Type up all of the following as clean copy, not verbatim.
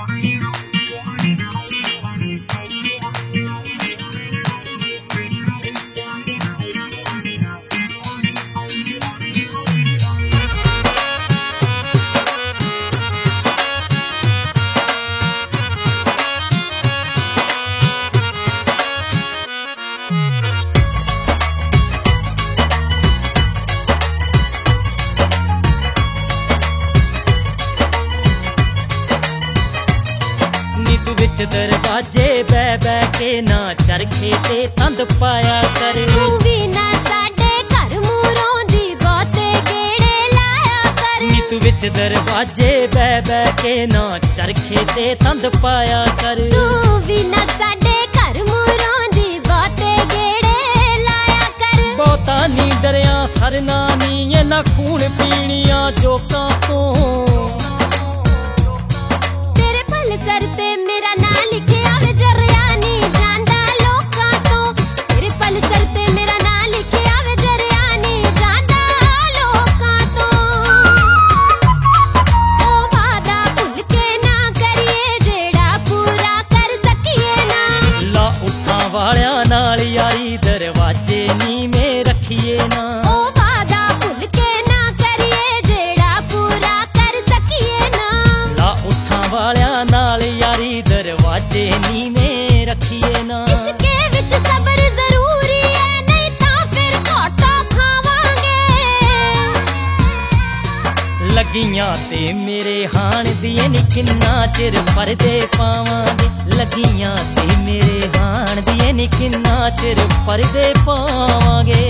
विच दरवाजे बह बह के ना चरखे ते तंद पाया कर। तू भी ना साडे घर मूरों दी बहुते गेड़े लाया कर। नी तू विच दरवाजे बह बह के ना चरखे ते तंद पाया कर। तू भी ना साडे घर मूरों दी बहुते गेड़े लाया कर। बहुता नी डरिया सरना नी ये ना खून पीनिया जोकां तो। तेरे पल सर ते मेरा ना लिखिया वे जरिया नी जांदा लोकां तो। तेरे पल सर ते मेरा ना लिखिया वे जरिया नी जांदा लोकां तो। ओ वादा भुल के ना करिए जेड़ा पूरा कर सकिए ना। ला उठां वालियां नाल यारी दरवाजे नीवें रखिए ना। ओ वादा भुल के ना करिए जेड़ा पूरा कर सकिए ना। ला उठां वालियां नाल यारी दरवाजे नीवें रखिए ना। इश्के विच सबर जरूरी है नहीं तां फिर घाटा खावांगे। लगियां ते मेरे हाण दिए नी किन्ना चिर परदे पावांगे। लगियां ते मेरे हाण दिए नी किन्ना चिर परदे पावांगे।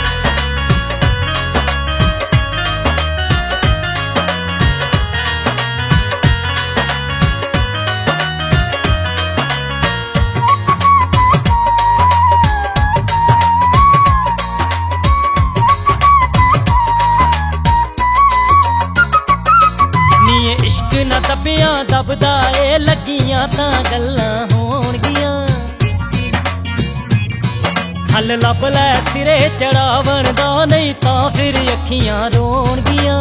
इश्क ना दबिया दबदा ए लगियां तां गल्लां होणगियां। हल लब लै सिरे चढ़ावण दा नहीं तां फिर अखियां रोणगियां।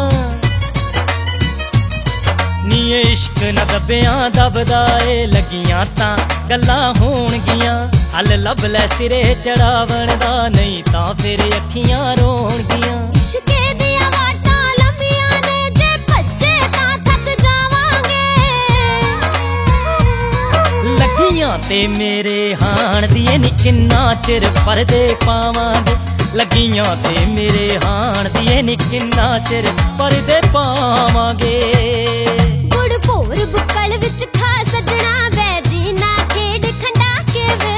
नी इश्क ना दबिया दबदा ए लगियां तां गल्लां होणगियां। हल लब लै सिरे चढ़ावण दा नहीं तां फिर अखियां रोणगियां। इश्के दियां वाटां लंबियां ने जे भज्जे तां थक जावांगे। लगियां ते मेरे हाण दिए नी किन्ना चिर परदे पावांगे। लगियां ते मेरे हाण दिए नी किन्ना चिर परदे पावांगे। गुड़ भोर बुक्कल विच खा सजना वे जीना खेड खंडा के वे।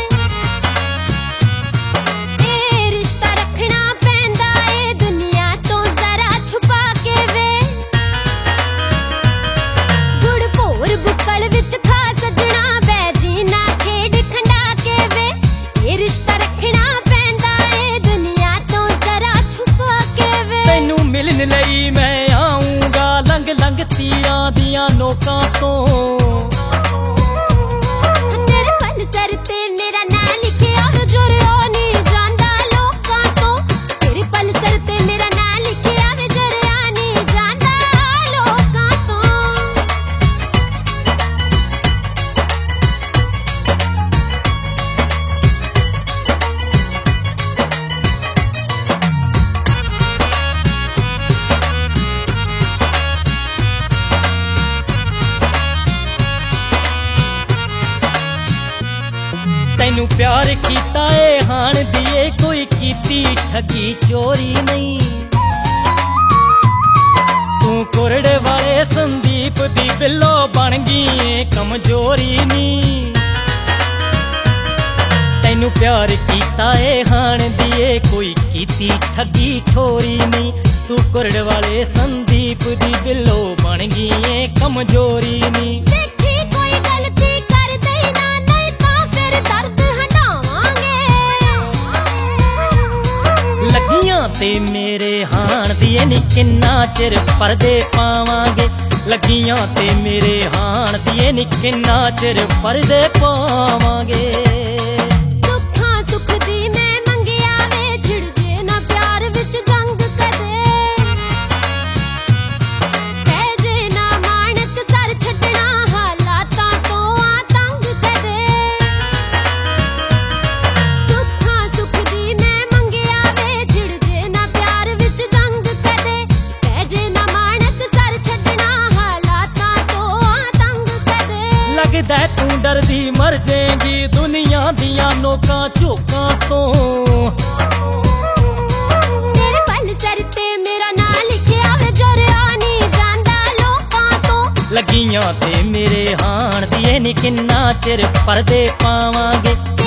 ए रिश्ता रखना पैंदा ए दुनिया तो जरा छुपा के वे। गुड़ भोर बुक्कल विच खा सजना वे जीना खेड खंडा के वे। ए रिश्ता रखना पैंदा ए दुनिया तो जरा छुपा के वे। तैनू मिलन लई मैं आऊंगा लंघ लंघ तीरां दियां नोकां तो। तेरे पल सर ते मेरा ना लिखिया वे जरिया नी जांदा लोकां तो। तेरे पल सर ते मेरा ना लिखिया वे जरिया नी जांदा लोकां तो। तैनू प्यार कीता ए हाण दिए कोई कीती ठगी चोरी नहीं। तू कोरड़े वाले संदीप दी बिल्लो बन गई ए कमजोरी नी। तैनू प्यार कीता ए हाण दिए कोई कीती ठगी ठोरी नहीं। तू कोरड़े वाले संदीप दी बिल्लो बन गई ए कमजोरी नी। देखी कोई गलती कर दई ना नहीं तां फिर दर्द हटावांगे। लगियां ते मेरे हाण दिए नी किन्ना चिर परदे पावांगे। लगियां ते मेरे हाण दिए नी किन्ना चिर परदे पावांगे। सुखां सुख दी मैं मंगिया वे छिड़ जे ना प्यार विच जंग कदे। पै जे ना माणक सर छड्डना हाला लगदा तू डरदी मर जाएगी दुनिया दियां नोकां झोकां तो। तेरे पल सर ते मेरा नां लिखिया वे जरिया नी जांदा लोकां तो। लगियां ते मेरे हाण दिए नी किन्ना चिर परदे पावांगे।